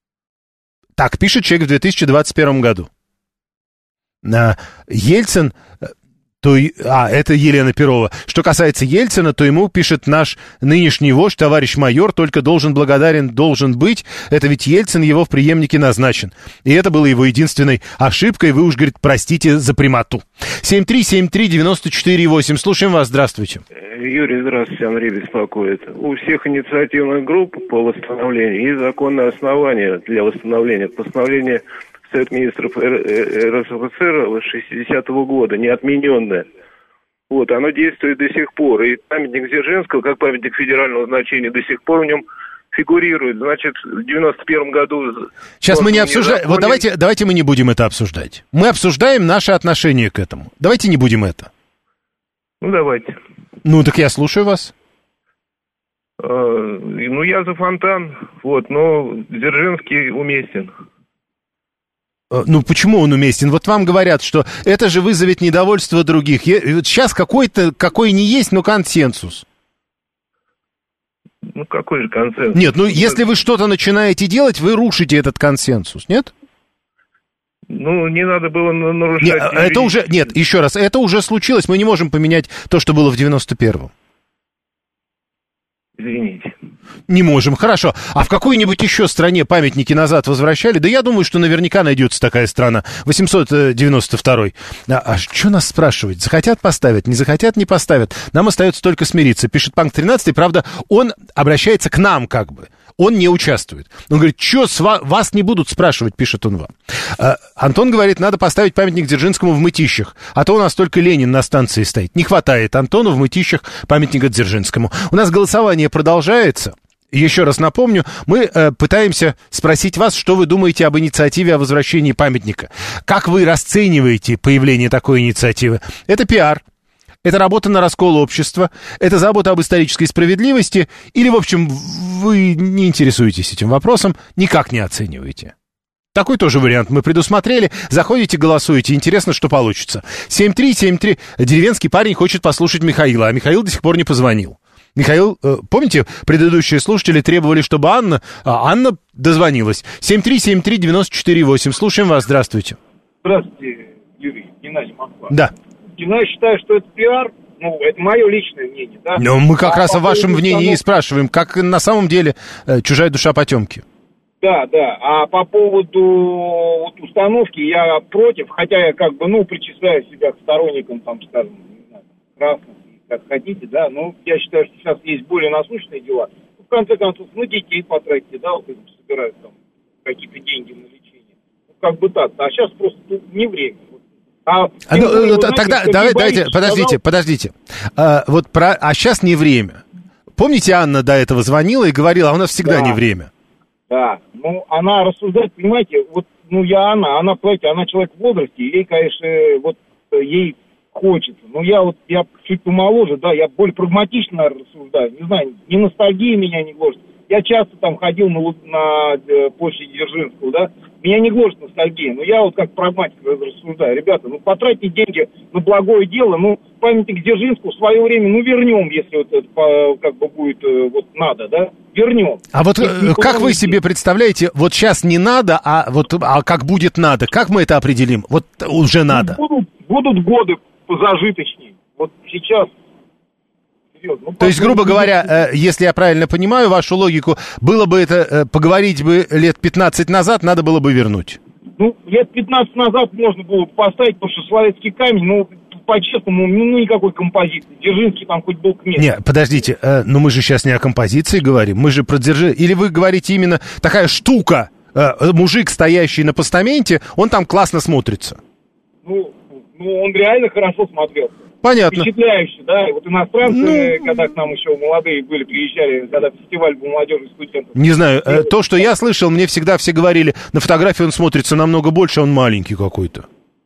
Так пишет человек в две тысячи двадцать первом году. Ельцин... то... А, это Елена Перова. Что касается Ельцина, то ему пишет наш нынешний вождь, товарищ майор, только должен благодарен, должен быть. Это ведь Ельцин его в преемнике назначен. И это было его единственной ошибкой. Вы уж, говорит, простите за прямоту. семь три семь три девять четыре восемь. Слушаем вас. Здравствуйте. Юрий, здравствуйте. Андрей беспокоит. У всех инициативных групп по восстановлению есть законное основание для восстановления. Постановление Совет министров РСФСР шестидесятого года, неотмененное. Вот, оно действует до сих пор. И памятник Дзержинского, как памятник федерального значения, до сих пор в нем фигурирует. Значит, в девяносто первом году... Сейчас мы не обсуждаем... Вот давайте, давайте мы не будем это обсуждать. Мы обсуждаем наше отношение к этому. Давайте не будем это. Ну, давайте. Ну, так я слушаю вас. Э, ну, я за фонтан, вот, но Дзержинский уместен. Ну, почему он уместен? Вот вам говорят, что это же вызовет недовольство других. Сейчас какой-то, какой не есть, но консенсус. Ну, какой же консенсус? Нет, ну, если вы что-то начинаете делать, вы рушите этот консенсус, нет? Ну, не надо было нарушать... Нет, это уже, нет, еще раз, это уже случилось, мы не можем поменять то, что было в девяносто первом. Извините. Не можем, хорошо. А в какой-нибудь еще стране памятники назад возвращали? Да я думаю, что наверняка найдется такая страна. восемьсот девяносто второй. А, а что нас спрашивать? Захотят — поставят, не захотят — не поставят. Нам остается только смириться. Пишет Панк тринадцать, правда, он обращается к нам как бы. Он не участвует. Он говорит, что с ва- вас не будут спрашивать, пишет он вам. А, Антон говорит, надо поставить памятник Дзержинскому в Мытищах, а то у нас только Ленин на станции стоит. Не хватает Антону в Мытищах памятника Дзержинскому. У нас голосование продолжается. Еще раз напомню, мы э, пытаемся спросить вас, что вы думаете об инициативе о возвращении памятника. Как вы расцениваете появление такой инициативы? Это пиар. Это работа на раскол общества, это забота об исторической справедливости, или, в общем, вы не интересуетесь этим вопросом, никак не оцениваете. Такой тоже вариант мы предусмотрели. Заходите, голосуете. Интересно, что получится. семь три семь три. Деревенский парень хочет послушать Михаила, а Михаил до сих пор не позвонил. Михаил, помните, предыдущие слушатели требовали, чтобы Анна... А Анна дозвонилась. семь три семь три девять четыре восемь. Слушаем вас. Здравствуйте. Здравствуйте, Юрий. Геннадий, Москва. Да. Я считаю, что это пиар, ну, это мое личное мнение, да. Но мы как а раз по о вашем мнении и спрашиваем, как на самом деле э, чужая душа потемки. Да, да, а по поводу вот, установки я против, хотя я как бы, ну, причисляю себя к сторонникам, там, скажем, не знаю, красных, как хотите, да, но я считаю, что сейчас есть более насущные дела. В конце концов, на детей потратите, да, вот собирают там какие-то деньги на лечение. Ну, как бы так, а сейчас просто ну, не время. А, а, ну, ну, тогда давай, давайте, подождите, сказал... подождите. А, вот про, а сейчас не время. Помните, Анна до этого звонила и говорила, а у нас всегда да. не время. Да, ну она рассуждает, понимаете, вот, ну я она, она, понимаете, она человек в возрасте, ей, конечно, вот ей хочется. Но я вот, я чуть помоложе, да, я более прагматично рассуждаю, не знаю, не ностальгия меня не гложет. Я часто там ходил на, на площади Дзержинского, да, меня не гложет ностальгия, но я вот как прагматик рассуждаю. Ребята, ну потратьте деньги на благое дело, ну памятник Дзержинскому в свое время, ну вернем, если вот это как бы будет вот надо, да, вернем. А вот как вы себе представляете, вот сейчас не надо, а вот а как будет надо, как мы это определим? Вот уже надо. Будут, будут годы зажиточнее, вот сейчас... Ну, То есть, грубо говоря, э, если я правильно понимаю вашу логику, было бы это, э, поговорить бы лет пятнадцать назад, надо было бы вернуть. Ну, лет пятнадцать назад можно было бы поставить, потому что Соловецкий камень, ну, по-честному, ну, никакой композиции. Дзержинский там хоть был к месту. Не, подождите, э, но мы же сейчас не о композиции говорим, мы же про Дзержинского. Или вы говорите именно такая штука, э, мужик, стоящий на постаменте, он там классно смотрится? Ну, ну он реально хорошо смотрелся. Понятно. Впечатляюще, да. Вот иностранцы, ну... когда к нам еще молодые были, приезжали, когда фестиваль был молодежи студентов. Не знаю, э, то, что я слышал, мне всегда все говорили, на фотографии он смотрится намного больше, он маленький какой-то.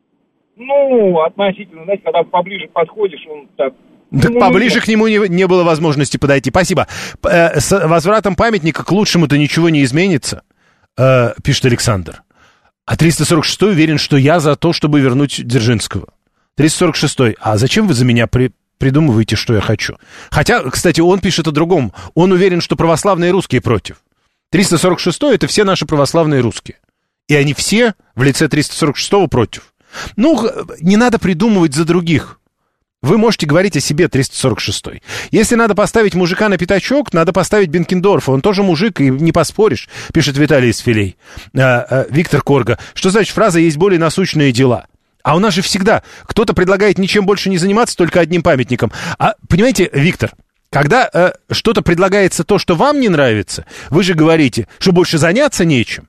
Ну, относительно, знаете, когда поближе подходишь, он так... Так ну, поближе нет. к нему не, не было возможности подойти. Спасибо. Э, с возвратом памятника к лучшему-то ничего не изменится, э, пишет Александр. А триста сорок шестой уверен, что я за то, чтобы вернуть Дзержинского. триста сорок шестой. А зачем вы за меня при, придумываете, что я хочу? Хотя, кстати, он пишет о другом. Он уверен, что православные русские против. триста сорок шестой это все наши православные русские. И они все в лице триста сорок шестого против. Ну, не надо придумывать за других. Вы можете говорить о себе триста сорок шестой. Если надо поставить мужика на пятачок, надо поставить Бенкендорфа. Он тоже мужик, и не поспоришь, пишет Виталий из Филей. А, а, Виктор Корга. Что значит фраза «есть более насущные дела»? А у нас же всегда кто-то предлагает ничем больше не заниматься, только одним памятником. А, понимаете, Виктор, когда э, что-то предлагается то, что вам не нравится, вы же говорите, что больше заняться нечем.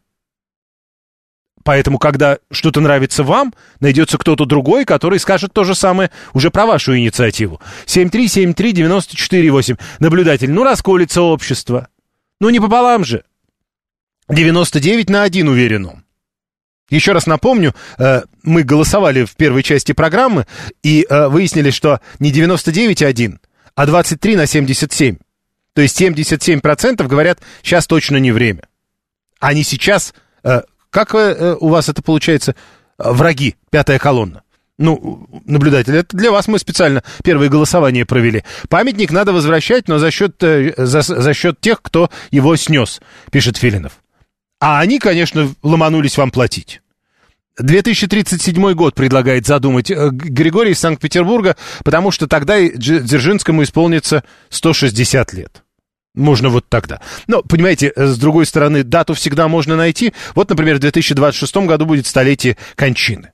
Поэтому, когда что-то нравится вам, найдется кто-то другой, который скажет то же самое уже про вашу инициативу. семь три семь три девять четыре восемь. Наблюдатель. Ну, расколется общество. Ну, не пополам же. девяносто девять на один уверен он. Еще раз напомню, э, мы голосовали в первой части программы и э, выяснили, что не девяносто девять один, а двадцать три на семьдесят семь. То есть семьдесят семь процентов говорят, сейчас точно не время. А не сейчас... Э, Как э, у вас это получается? Враги, пятая колонна. Ну, наблюдатель, это для вас мы специально первые голосования провели. Памятник надо возвращать, но за счет, э, за, за счет тех, кто его снес, пишет Филинов. А они, конечно, ломанулись вам платить. две тысячи тридцать седьмой год предлагает задумать Григорий из Санкт-Петербурга, потому что тогда Дзержинскому исполнится сто шестьдесят лет. Можно вот тогда. Но, понимаете, с другой стороны, дату всегда можно найти. Вот, например, в две тысячи двадцать шестом году будет столетие кончины.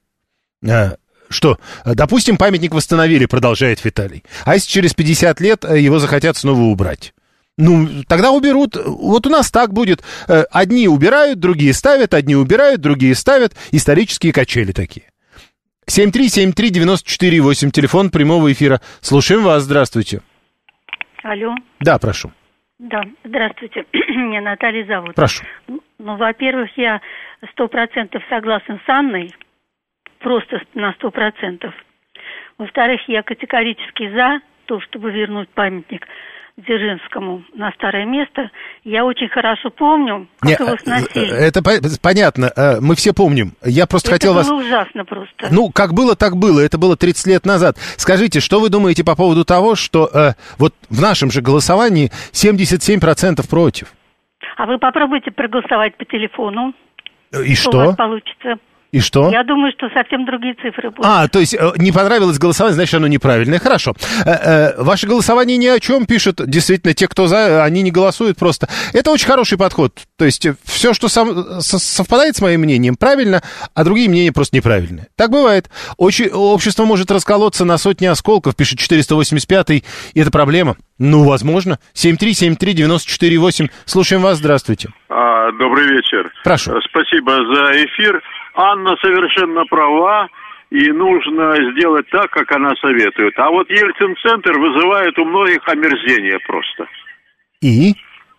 Что, допустим, памятник восстановили, продолжает Виталий. А если через пятьдесят лет его захотят снова убрать? Ну, тогда уберут. Вот у нас так будет. Одни убирают, другие ставят, одни убирают, другие ставят. Исторические качели такие. семь три семь три девять четыре восемь, телефон прямого эфира. Слушаем вас, здравствуйте. Алло. Да, прошу. Да, здравствуйте. Меня Наталья зовут. Прошу. Ну, во-первых, я сто процентов согласна с Анной. Просто на сто процентов. Во-вторых, я категорически за то, чтобы вернуть памятник Дзержинскому на старое место. Я очень хорошо помню, как Не, его сносили. Это понятно, мы все помним. Я просто это хотел вас... Это было ужасно просто. Ну, как было, так было. Это было тридцать лет назад. Скажите, что вы думаете по поводу того, что э, вот в нашем же голосовании семьдесят семь процентов против? А вы попробуйте проголосовать по телефону. И что? Что у вас получится? И что? Я думаю, что совсем другие цифры будут. А, то есть не понравилось голосование, значит, оно неправильное. Хорошо. Э, э, ваше голосование ни о чем пишут. Действительно, те, кто за, они не голосуют просто. Это очень хороший подход. То есть все, что сам, совпадает с моим мнением, правильно, а другие мнения просто неправильные. Так бывает. Очень, общество может расколоться на сотни осколков, пишет четыреста восемьдесят пятый, и это проблема. Ну, возможно. семь три семь три девять четыре восемь. Слушаем вас, здравствуйте. А, добрый вечер. Прошу. Спасибо за эфир. Анна совершенно права, и нужно сделать так, как она советует. А вот Ельцин-центр вызывает у многих омерзение просто. И?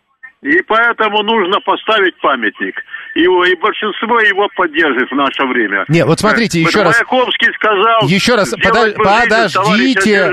И поэтому нужно поставить памятник. Его, и большинство его поддержит в наше время. Не, вот смотрите, еще раз. Маяковский сказал... Еще раз, подо- подождите,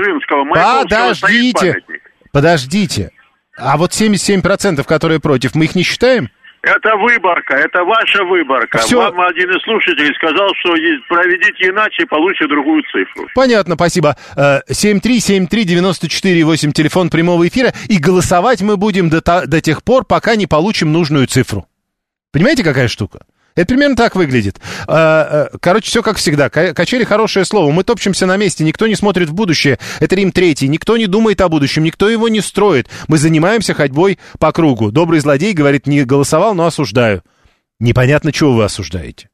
подождите, подождите. А вот семьдесят семь процентов, которые против, мы их не считаем? Это выборка, это ваша выборка. Все. Вам один из слушателей сказал, что проведите иначе, получите другую цифру. Понятно, спасибо. семь три семь три девять четыре восемь, телефон прямого эфира. И голосовать мы будем до, до тех пор, пока не получим нужную цифру. Понимаете, какая штука? Это примерно так выглядит. Короче, все как всегда. Качели — хорошее слово. Мы топчемся на месте, никто не смотрит в будущее. Это Рим Третий. Никто не думает о будущем, никто его не строит. Мы занимаемся ходьбой по кругу. Добрый злодей говорит, не голосовал, но осуждаю. Непонятно, чего вы осуждаете.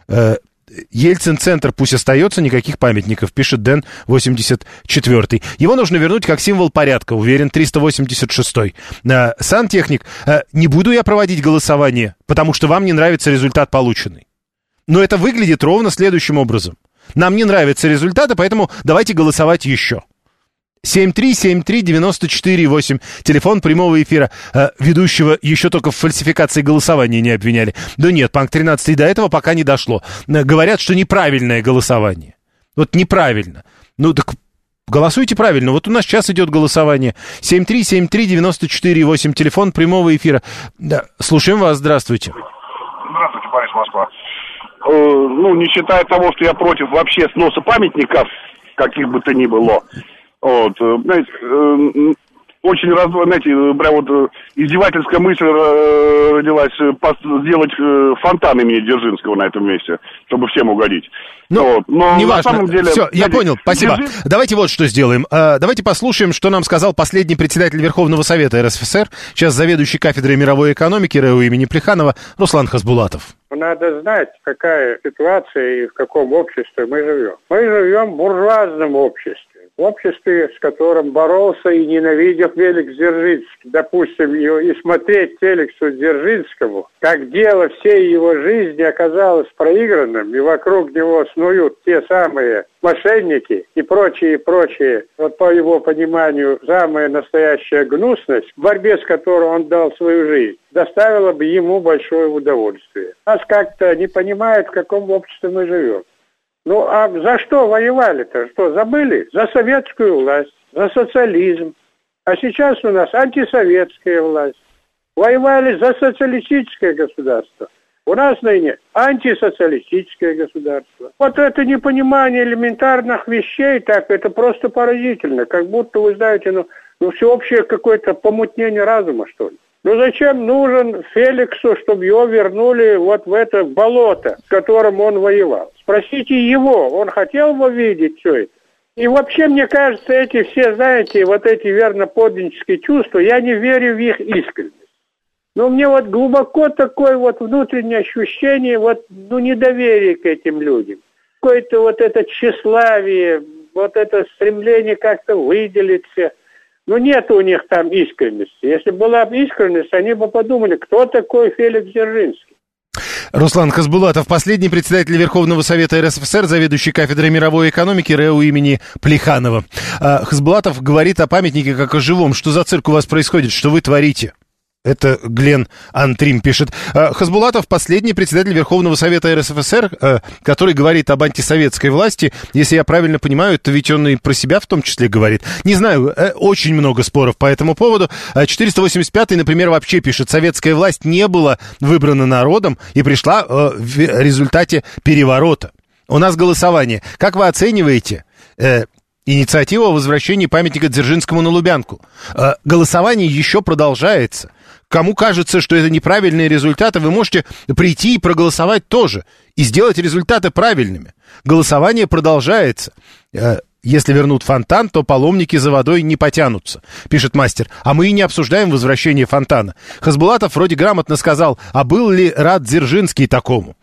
Ельцин-центр пусть остается, никаких памятников, пишет Дэн восемьдесят четвёртый. Его нужно вернуть как символ порядка, уверен триста восемьдесят шестой. А, сантехник, а, не буду я проводить голосование, потому что вам не нравится результат полученный. Но это выглядит ровно следующим образом. Нам не нравятся результаты, поэтому давайте голосовать еще. семь три семь три девять четыре восемь, телефон прямого эфира. Э, ведущего еще только в фальсификации голосования не обвиняли. Да нет, Панк тринадцать до этого пока не дошло. Э, говорят, что неправильное голосование. Вот неправильно. Ну так голосуйте правильно. Вот у нас сейчас идет голосование. семь три семь три девять четыре восемь, телефон прямого эфира. Да, слушаем вас, здравствуйте. Здравствуйте, Борис, Москва. Э, ну, не считая того, что я против вообще сноса памятников, каких бы то ни было. Вот, знаете, очень, раз, знаете, прям вот издевательская мысль родилась сделать фонтан имени Дзержинского на этом месте, чтобы всем угодить. Ну, вот. Но не на важно. самом деле... Все, я знаете, понял, спасибо. Дзержин... Давайте вот что сделаем. Давайте послушаем, что нам сказал последний председатель Верховного Совета эр эс эф эс эр, сейчас заведующий кафедрой мировой экономики РЭУ имени Плеханова Руслан Хасбулатов. Надо знать, какая ситуация и в каком обществе мы живем. Мы живем в буржуазном обществе. В обществе, с которым боролся и ненавидел Феликс Дзержинский. Допустим, и смотреть Феликсу Дзержинскому, как дело всей его жизни оказалось проигранным, и вокруг него снуют те самые мошенники и прочие, прочие, вот по его пониманию, самая настоящая гнусность, в борьбе с которой он дал свою жизнь, доставила бы ему большое удовольствие. Нас как-то не понимают, в каком обществе мы живем. Ну, а за что воевали-то? Что, забыли? За советскую власть, за социализм. А сейчас у нас антисоветская власть. Воевали за социалистическое государство. У нас ныне антисоциалистическое государство. Вот это непонимание элементарных вещей, так, это просто поразительно. Как будто, вы знаете, ну, ну всеобщее какое-то помутнение разума, что ли. Ну зачем нужен Феликсу, чтобы его вернули вот в это болото, с которым он воевал? Спросите его, он хотел бы видеть все это? И вообще, мне кажется, эти все, знаете, вот эти верноподданнические чувства, я не верю в их искренность. Но мне вот глубоко такое вот внутреннее ощущение, вот, ну, недоверие к этим людям. Какое-то вот это тщеславие, вот это стремление как-то выделиться. Ну, нет у них там искренности. Если была бы искренность, они бы подумали, кто такой Феликс Дзержинский. Руслан Хасбулатов, последний председатель Верховного Совета эр эс эф эс эр, заведующий кафедрой мировой экономики РЭУ имени Плеханова. Хасбулатов говорит о памятнике как о живом. Что за цирк у вас происходит? Что вы творите? Это Глен Антрим пишет. Хасбулатов, последний председатель Верховного Совета эр эс эф эс эр, который говорит об антисоветской власти. Если я правильно понимаю, то ведь он и про себя в том числе говорит. Не знаю, очень много споров по этому поводу. четыреста восемьдесят пятый, например, вообще пишет: советская власть не была выбрана народом и пришла в результате переворота. У нас голосование. Как вы оцениваете инициативу о возвращении памятника Дзержинскому на Лубянку? Голосование еще продолжается. Кому кажется, что это неправильные результаты, вы можете прийти и проголосовать тоже, и сделать результаты правильными. Голосование продолжается. Если вернут фонтан, то паломники за водой не потянутся, пишет мастер. А мы и не обсуждаем возвращение фонтана. Хасбулатов вроде грамотно сказал, а был ли рад Дзержинский такому?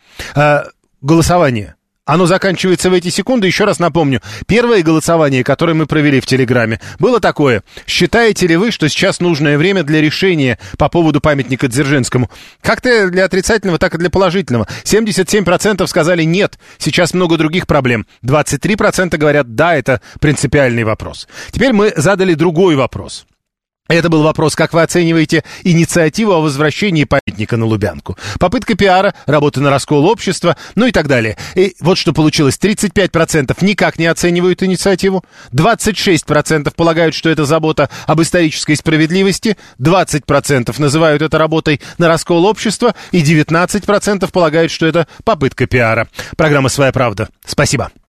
Голосование. Оно заканчивается в эти секунды. Еще раз напомню, первое голосование, которое мы провели в Телеграме, было такое: считаете ли вы, что сейчас нужное время для решения по поводу памятника Дзержинскому? Как-то для отрицательного, так и для положительного. семьдесят семь процентов сказали нет, сейчас много других проблем. двадцать три процента говорят да, это принципиальный вопрос. Теперь мы задали другой вопрос. Это был вопрос, как вы оцениваете инициативу о возвращении памятника на Лубянку. Попытка пиара, работа на раскол общества, ну и так далее. И вот что получилось. тридцать пять процентов никак не оценивают инициативу, двадцать шесть процентов полагают, что это забота об исторической справедливости, двадцать процентов называют это работой на раскол общества и девятнадцать процентов полагают, что это попытка пиара. Программа «Своя правда». Спасибо.